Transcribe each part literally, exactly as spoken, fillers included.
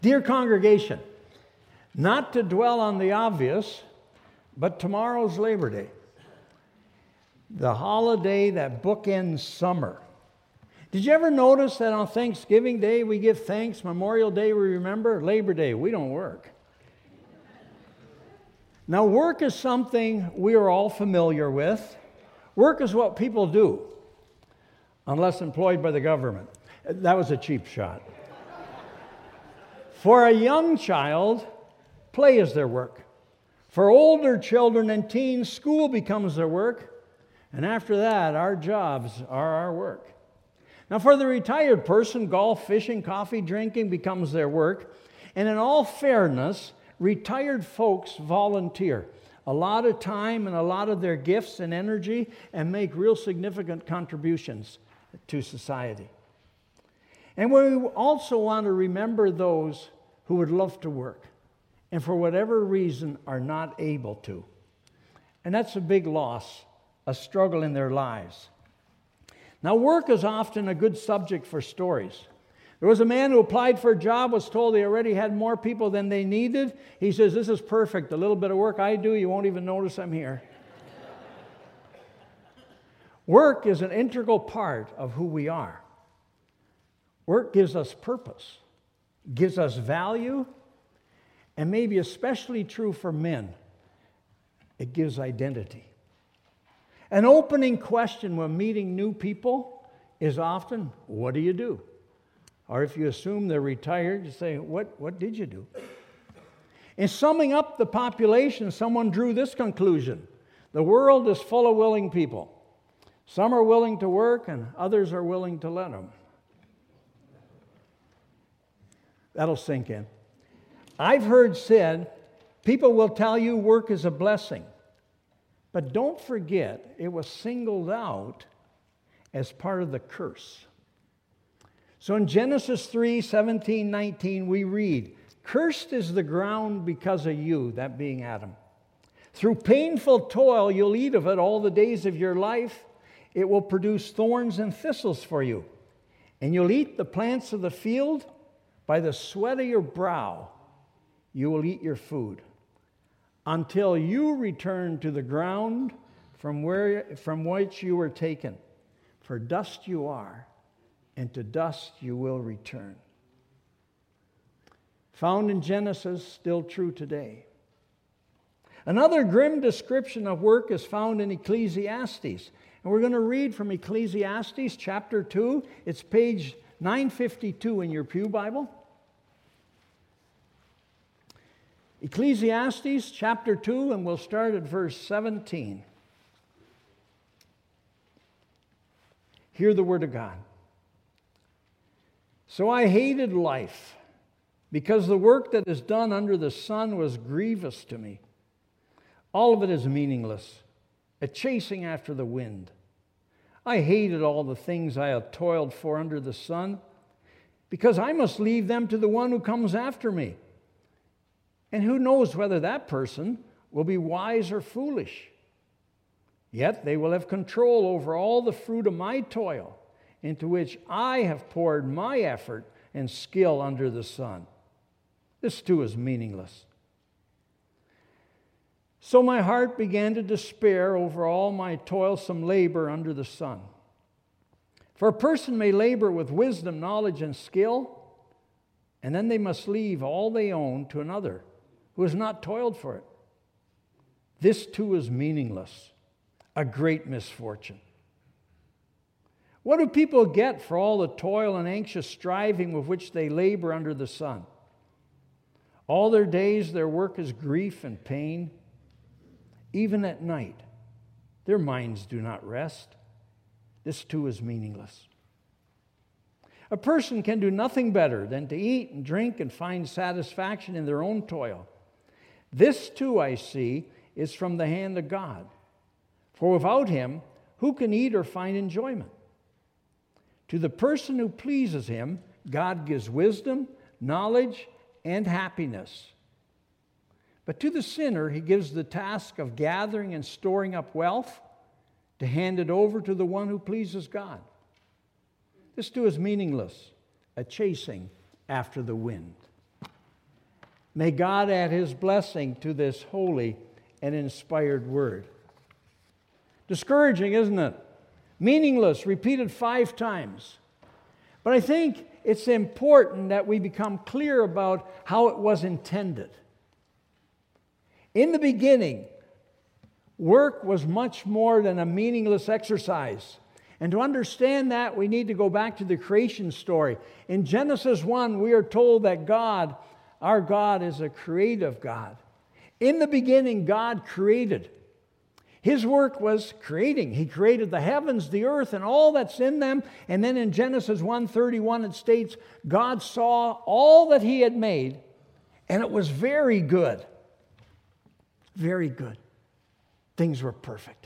Dear congregation, not to dwell on the obvious, but tomorrow's Labor Day, the holiday that bookends summer. Did you ever notice that on Thanksgiving Day we give thanks, Memorial Day we remember, Labor Day we don't work? Now work is something we are all familiar with. Work is what people do, unless employed by the government. That was a cheap shot. For a young child, play is their work. For older children and teens, school becomes their work. And after that, our jobs are our work. Now, for the retired person, golf, fishing, coffee drinking becomes their work. And in all fairness, retired folks volunteer a lot of time and a lot of their gifts and energy and make real significant contributions to society. And we also want to remember those who would love to work and for whatever reason are not able to. And that's a big loss, a struggle in their lives. Now, work is often a good subject for stories. There was a man who applied for a job, was told they already had more people than they needed. He says, "This is perfect. A little bit of work I do, you won't even notice I'm here." Work is an integral part of who we are. Work gives us purpose, gives us value, and maybe especially true for men, it gives identity. An opening question when meeting new people is often, "What do you do?" Or if you assume they're retired, you say, what, what did you do? In summing up the population, someone drew this conclusion: the world is full of willing people. Some are willing to work and others are willing to let them. That'll sink in. I've heard said, people will tell you work is a blessing. But don't forget, it was singled out as part of the curse. So in Genesis three, seventeen, nineteen, we read, "Cursed is the ground because of you," that being Adam. "Through painful toil you'll eat of it all the days of your life. It will produce thorns and thistles for you. And you'll eat the plants of the field. By the sweat of your brow you will eat your food, until you return to the ground from where from which you were taken. For dust you are, and to dust you will return." Found in Genesis, still true today. Another grim description of work is found in Ecclesiastes. And we're going to read from Ecclesiastes chapter two. It's page nine fifty-two in your Pew Bible. Ecclesiastes chapter two, and we'll start at verse seventeen. Hear the word of God. "So I hated life, because the work that is done under the sun was grievous to me. All of it is meaningless, a chasing after the wind. I hated all the things I have toiled for under the sun, because I must leave them to the one who comes after me. And who knows whether that person will be wise or foolish? Yet they will have control over all the fruit of my toil, into which I have poured my effort and skill under the sun. This too is meaningless. So my heart began to despair over all my toilsome labor under the sun. For a person may labor with wisdom, knowledge, and skill, and then they must leave all they own to another who has not toiled for it. This too is meaningless, a great misfortune. What do people get for all the toil and anxious striving with which they labor under the sun? All their days their work is grief and pain. Even at night, their minds do not rest. This too is meaningless. A person can do nothing better than to eat and drink and find satisfaction in their own toil. This too, I see, is from the hand of God. For without Him, who can eat or find enjoyment? To the person who pleases Him, God gives wisdom, knowledge, and happiness. But to the sinner, He gives the task of gathering and storing up wealth to hand it over to the one who pleases God. This too is meaningless, a chasing after the wind. May God add His blessing to this holy and inspired word. Discouraging, isn't it? Meaningless, repeated five times. But I think it's important that we become clear about how it was intended. In the beginning, work was much more than a meaningless exercise. And to understand that, we need to go back to the creation story. In Genesis one, we are told that God, our God, is a creative God. In the beginning, God created. His work was creating. He created the heavens, the earth, and all that's in them. And then in Genesis one thirty-one, it states, God saw all that He had made, and it was very good. Very good. Things were perfect.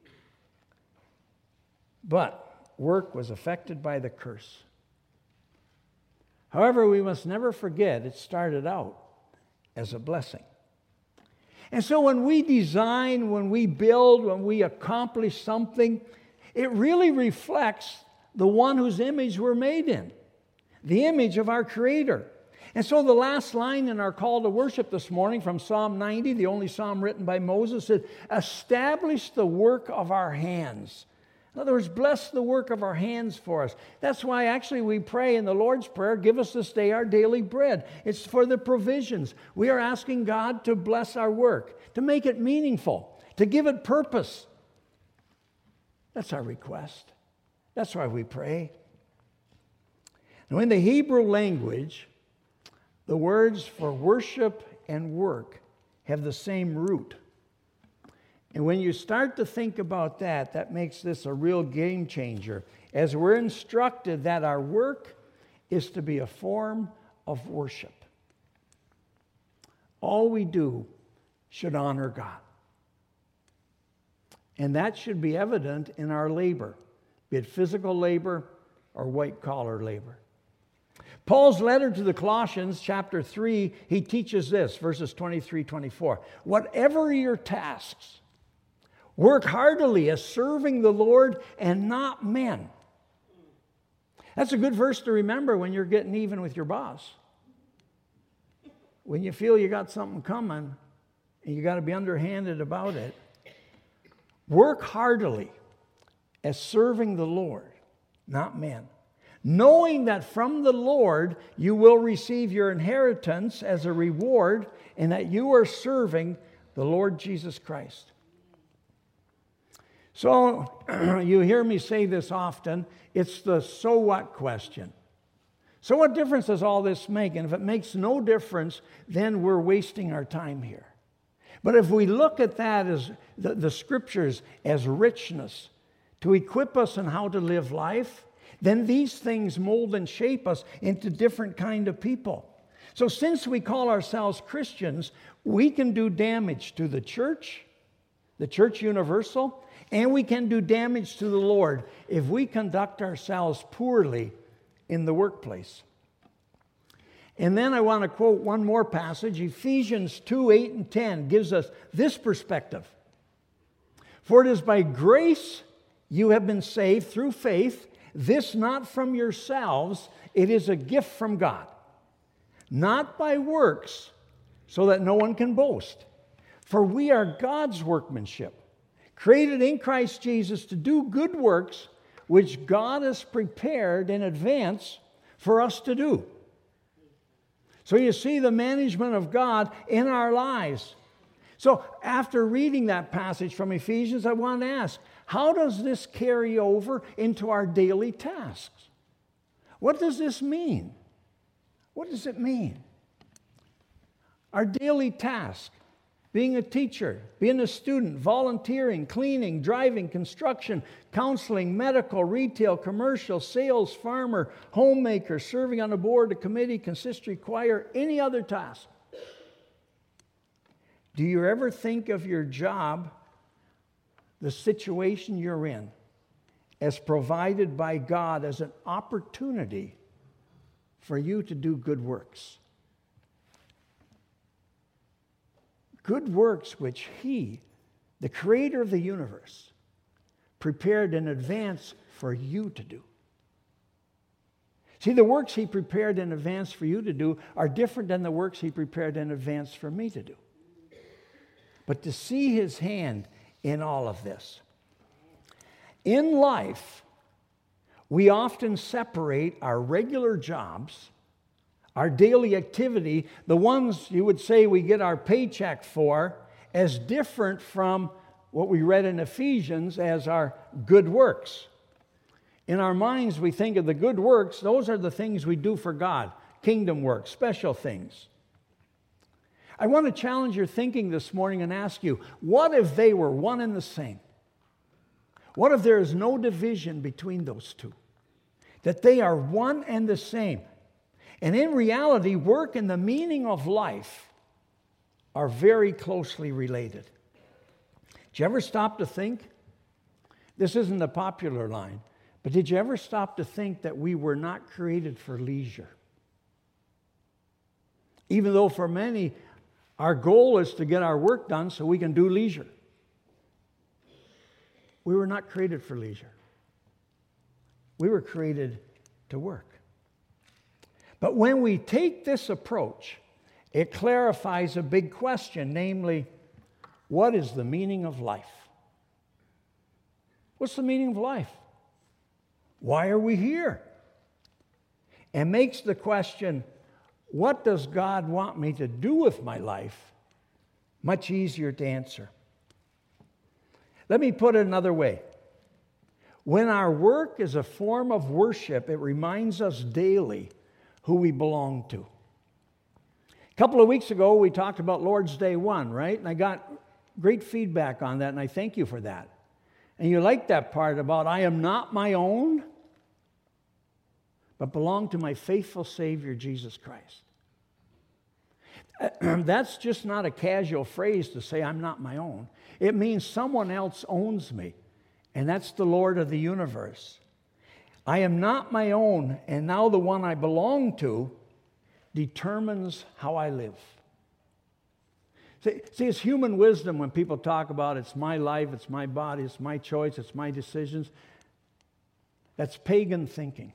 But work was affected by the curse. However, we must never forget it started out as a blessing. And so when we design, when we build, when we accomplish something, it really reflects the one whose image we're made in, the image of our Creator. And so the last line in our call to worship this morning from Psalm ninety, the only psalm written by Moses, said, establish the work of our hands. In other words, bless the work of our hands for us. That's why actually we pray in the Lord's Prayer, give us this day our daily bread. It's for the provisions. We are asking God to bless our work, to make it meaningful, to give it purpose. That's our request. That's why we pray. Now in the Hebrew language, the words for worship and work have the same root. And when you start to think about that, that makes this a real game changer. As we're instructed that our work is to be a form of worship. All we do should honor God. And that should be evident in our labor, be it physical labor or white-collar labor. Paul's letter to the Colossians, chapter three, he teaches this, verses twenty-three, twenty-four. Whatever your tasks, work heartily as serving the Lord and not men. That's a good verse to remember when you're getting even with your boss. When you feel you got something coming and you got to be underhanded about it, work heartily as serving the Lord, not men. Knowing that from the Lord you will receive your inheritance as a reward and that you are serving the Lord Jesus Christ. So, you hear me say this often, it's the so what question. So what difference does all this make? And if it makes no difference, then we're wasting our time here. But if we look at that as the, the scriptures as richness to equip us in how to live life, then these things mold and shape us into different kind of people. So since we call ourselves Christians, we can do damage to the church, the church universal, and we can do damage to the Lord if we conduct ourselves poorly in the workplace. And then I want to quote one more passage. Ephesians two, eight and ten gives us this perspective. For it is by grace you have been saved through faith, this not from yourselves, it is a gift from God. Not by works, so that no one can boast. For we are God's workmanship, created in Christ Jesus to do good works, which God has prepared in advance for us to do. So you see the management of God in our lives. So after reading that passage from Ephesians, I want to ask, how does this carry over into our daily tasks? What does this mean? What does it mean? Our daily task, being a teacher, being a student, volunteering, cleaning, driving, construction, counseling, medical, retail, commercial, sales, farmer, homemaker, serving on a board, a committee, consistory, choir, any other task. Do you ever think of your job, the situation you're in, as provided by God as an opportunity for you to do good works? Good works which He, the Creator of the universe, prepared in advance for you to do. See, the works he prepared in advance for you to do are different than the works he prepared in advance for me to do. But to see his hand in all of this. In life, we often separate our regular jobs, our daily activity, the ones you would say we get our paycheck for, as different from what we read in Ephesians as our good works. In our minds, we think of the good works, those are the things we do for God, kingdom work, special things. I want to challenge your thinking this morning and ask you, what if they were one and the same? What if there is no division between those two? That they are one and the same. And in reality, work and the meaning of life are very closely related. Did you ever stop to think? This isn't a popular line, but did you ever stop to think that we were not created for leisure? Even though for many, our goal is to get our work done so we can do leisure. We were not created for leisure. We were created to work. But when we take this approach, it clarifies a big question, namely, what is the meaning of life? What's the meaning of life? Why are we here? And makes the question, what does God want me to do with my life, much easier to answer. Let me put it another way. When our work is a form of worship, it reminds us daily who we belong to. A couple of weeks ago, we talked about Lord's Day one, right? And I got great feedback on that, and I thank you for that. And you liked that part about, I am not my own, but belong to my faithful Savior, Jesus Christ. That's just not a casual phrase to say I'm not my own. It means someone else owns me, and that's the Lord of the universe. I am not my own, and now the one I belong to determines how I live. See, see, it's human wisdom when people talk about it's my life, it's my body, it's my choice, it's my decisions. That's pagan thinking.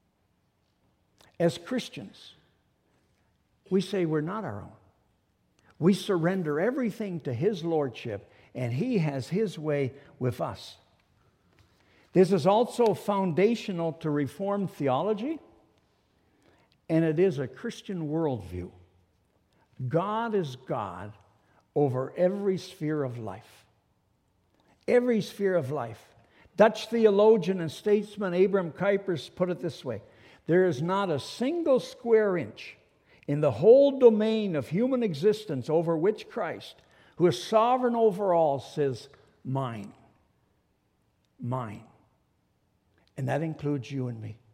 As Christians, we say we're not our own. We surrender everything to His Lordship, and He has His way with us. This is also foundational to Reformed theology, and it is a Christian worldview. God is God over every sphere of life. Every sphere of life. Dutch theologian and statesman Abraham Kuypers put it this way: there is not a single square inch in the whole domain of human existence over which Christ, who is sovereign over all, says, mine. Mine. And that includes you and me.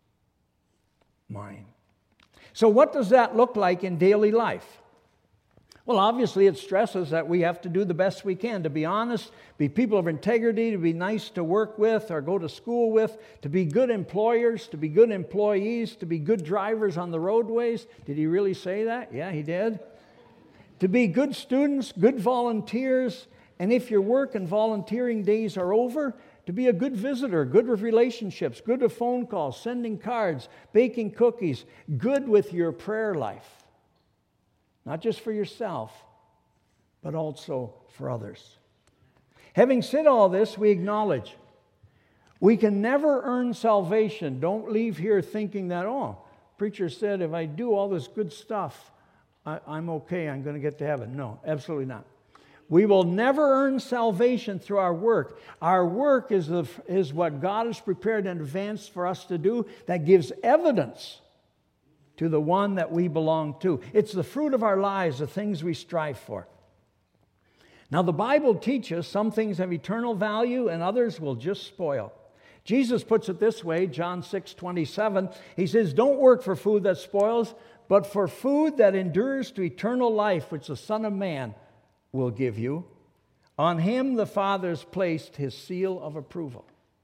Mine. So what does that look like in daily life? Well, obviously it stresses that we have to do the best we can, to be honest, be people of integrity, to be nice to work with or go to school with, to be good employers, to be good employees, to be good drivers on the roadways. Did he really say that? Yeah, he did. To be good students, good volunteers, and if your work and volunteering days are over, to be a good visitor, good with relationships, good with phone calls, sending cards, baking cookies, good with your prayer life. Not just for yourself, but also for others. Having said all this, we acknowledge we can never earn salvation. Don't leave here thinking that, oh, preacher said if I do all this good stuff, I, I'm okay, I'm going to get to heaven. No, absolutely not. We will never earn salvation through our work. Our work is, the, is what God has prepared in advance for us to do that gives evidence to the one that we belong to. It's the fruit of our lives, the things we strive for. Now, the Bible teaches some things have eternal value and others will just spoil. Jesus puts it this way, John six twenty-seven. He says, don't work for food that spoils, but for food that endures to eternal life, which the Son of Man will give you. On Him the Father has placed His seal of approval.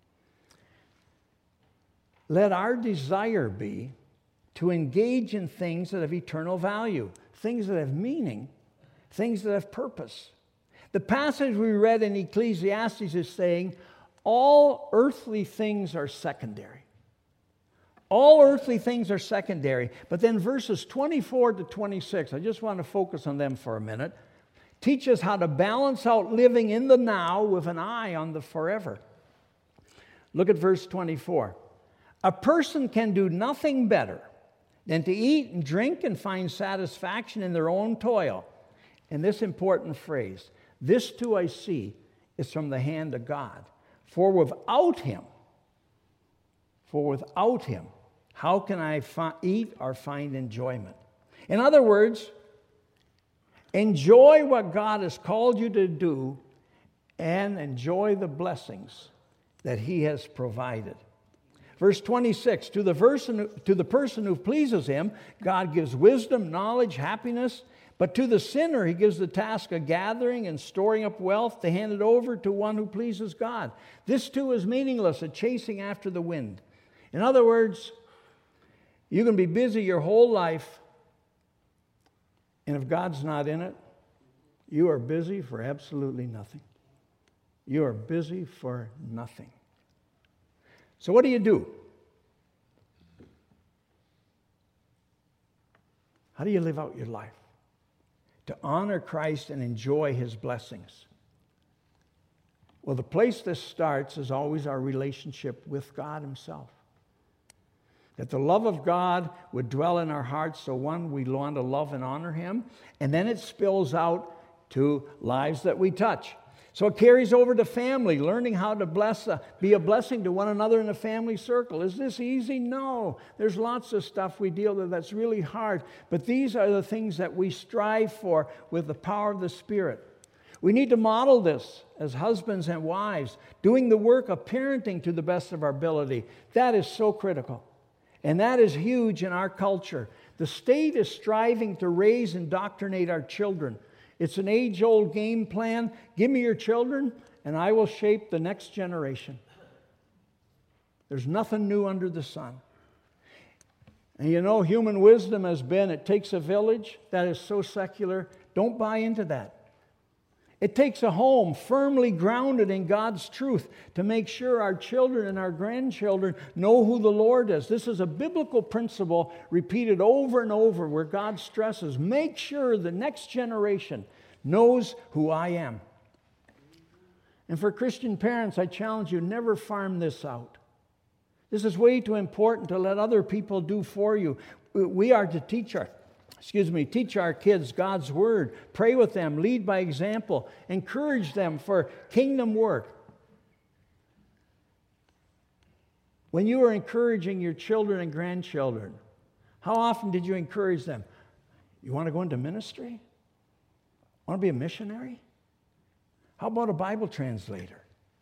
Let our desire be to engage in things that have eternal value, things that have meaning, things that have purpose. The passage we read in Ecclesiastes is saying, all earthly things are secondary. All earthly things are secondary. But then verses twenty-four to twenty-six, I just want to focus on them for a minute, teach us how to balance out living in the now with an eye on the forever. Look at verse twenty-four. A person can do nothing better than to eat and drink and find satisfaction in their own toil. And this important phrase, this too I see, is from the hand of God. For without him, for without him, how can I fi- eat or find enjoyment? In other words, enjoy what God has called you to do and enjoy the blessings that he has provided. Verse twenty-six, to the person, to the person who pleases him, God gives wisdom, knowledge, happiness. But to the sinner, he gives the task of gathering and storing up wealth to hand it over to one who pleases God. This too is meaningless, a chasing after the wind. In other words, you can be busy your whole life, and if God's not in it, you are busy for absolutely nothing. You are busy for nothing. So what do you do? How do you live out your life to honor Christ and enjoy his blessings? Well, the place this starts is always our relationship with God himself. That the love of God would dwell in our hearts, so one, we want to love and honor him, and then it spills out to lives that we touch. So it carries over to family, learning how to bless, uh, be a blessing to one another in a family circle. Is this easy? No. There's lots of stuff we deal with that's really hard. But these are the things that we strive for with the power of the Spirit. We need to model this as husbands and wives, doing the work of parenting to the best of our ability. That is so critical. And that is huge in our culture. The state is striving to raise and indoctrinate our children. It's an age-old game plan. Give me your children, and I will shape the next generation. There's nothing new under the sun. And you know, human wisdom has been, it takes a village. That is so secular. Don't buy into that. It takes a home firmly grounded in God's truth to make sure our children and our grandchildren know who the Lord is. This is a biblical principle repeated over and over where God stresses, make sure the next generation knows who I am. And for Christian parents, I challenge you, never farm this out. This is way too important to let other people do for you. We are to teach our Excuse me, teach our kids God's word, pray with them, lead by example, encourage them for kingdom work. When you were encouraging your children and grandchildren, how often did you encourage them? You want to go into ministry? Want to be a missionary? How about a Bible translator?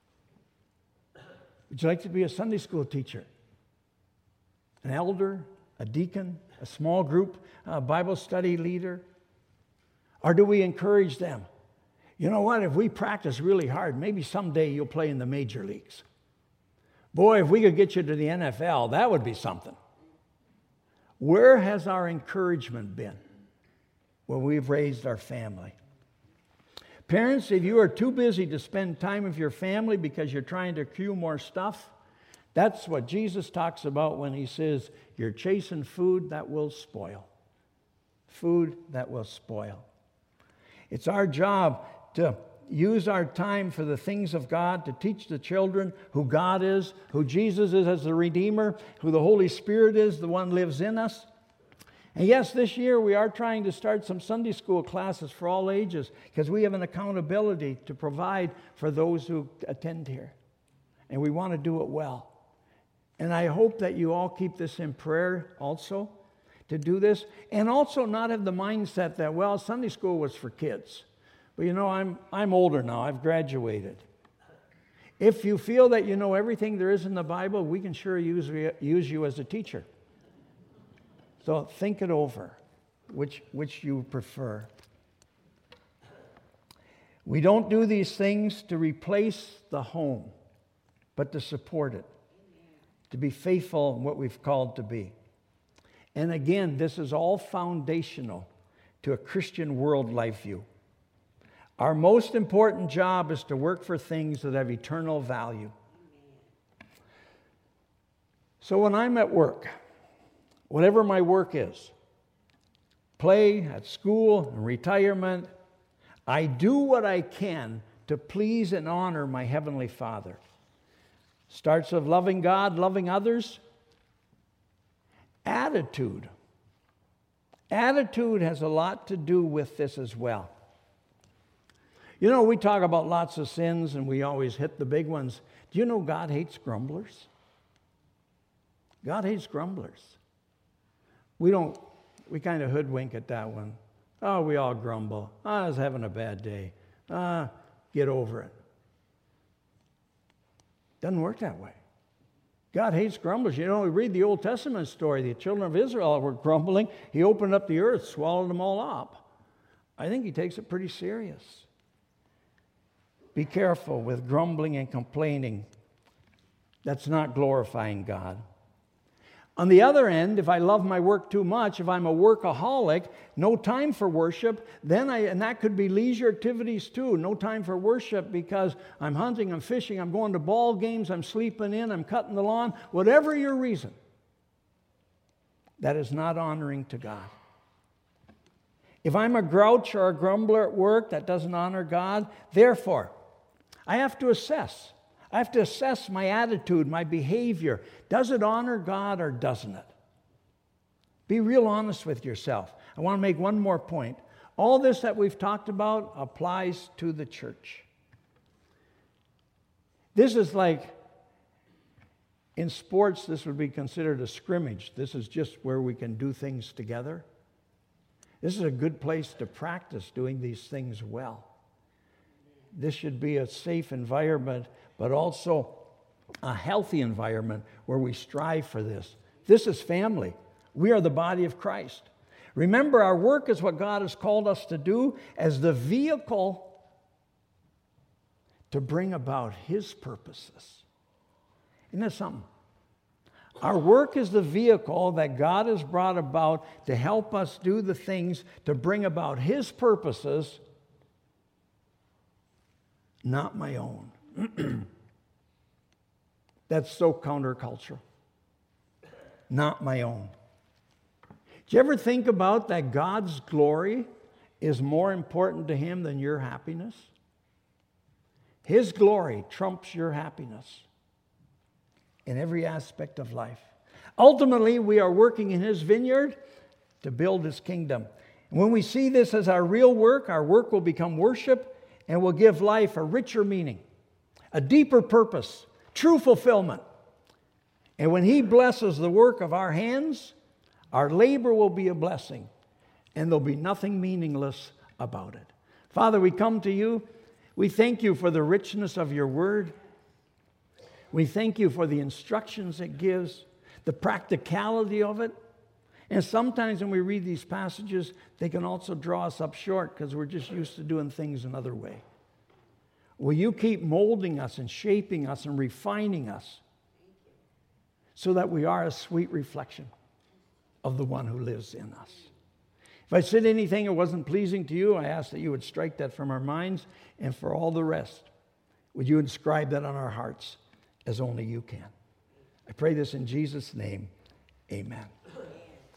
Would you like to be a Sunday school teacher? An elder? A deacon? A small group? A Bible study leader? Or do we encourage them? You know what? If we practice really hard, maybe someday you'll play in the major leagues. Boy, if we could get you to the N F L, that would be something. Where has our encouragement been when we've raised our family? Parents, if you are too busy to spend time with your family because you're trying to accrue more stuff, that's what Jesus talks about when he says, you're chasing food that will spoil. Food that will spoil. It's our job to use our time for the things of God, to teach the children who God is, who Jesus is as the Redeemer, who the Holy Spirit is, the one lives in us. And yes, this year we are trying to start some Sunday school classes for all ages because we have an accountability to provide for those who attend here. And we want to do it well. And I hope that you all keep this in prayer also to do this. And also not have the mindset that, well, Sunday school was for kids. But you know, I'm, I'm older now. I've graduated. If you feel that you know everything there is in the Bible, we can sure use, use you as a teacher. So think it over, which, which you prefer. We don't do these things to replace the home, but to support it. To be faithful in what we've called to be. And again, this is all foundational to a Christian world life view. Our most important job is to work for things that have eternal value. So when I'm at work, whatever my work is, play, at school, retirement, I do what I can to please and honor my Heavenly Father. Starts with loving God, loving others. Attitude. Attitude has a lot to do with this as well. You know, we talk about lots of sins and we always hit the big ones. Do you know God hates grumblers? God hates grumblers. We don't, we kind of hoodwink at that one. Oh, we all grumble. Oh, I was having a bad day. Ah, get over it. Doesn't work that way. God hates grumblers. You know, we read the Old Testament story. The children of Israel were grumbling. He opened up the earth, swallowed them all up. I think he takes it pretty serious. Be careful with grumbling and complaining. That's not glorifying God. On the other end, if I love my work too much, if I'm a workaholic, no time for worship, then I, and that could be leisure activities too, no time for worship because I'm hunting, I'm fishing, I'm going to ball games, I'm sleeping in, I'm cutting the lawn, whatever your reason, that is not honoring to God. If I'm a grouch or a grumbler at work, that doesn't honor God. Therefore, I have to assess. I have to assess my attitude, my behavior. Does it honor God or doesn't it? Be real honest with yourself. I want to make one more point. All this that we've talked about applies to the church. This is like, in sports, this would be considered a scrimmage. This is just where we can do things together. This is a good place to practice doing these things well. This should be a safe environment, but also a healthy environment where we strive for this. This is family. We are the body of Christ. Remember, our work is what God has called us to do as the vehicle to bring about His purposes. Isn't that something? Our work is the vehicle that God has brought about to help us do the things to bring about His purposes, not my own. That's so countercultural. Not my own. Do you ever think about that God's glory is more important to Him than your happiness? His glory trumps your happiness in every aspect of life. Ultimately, we are working in His vineyard to build His kingdom. And when we see this as our real work, our work will become worship and will give life a richer meaning, a deeper purpose, true fulfillment. And when He blesses the work of our hands, our labor will be a blessing, and there'll be nothing meaningless about it. Father, we come to You. We thank You for the richness of Your word. We thank You for the instructions it gives, the practicality of it. And sometimes when we read these passages, they can also draw us up short because we're just used to doing things another way. Will You keep molding us and shaping us and refining us so that we are a sweet reflection of the one who lives in us. If I said anything that wasn't pleasing to You, I ask that You would strike that from our minds, and for all the rest, would You inscribe that on our hearts as only You can. I pray this in Jesus' name. Amen.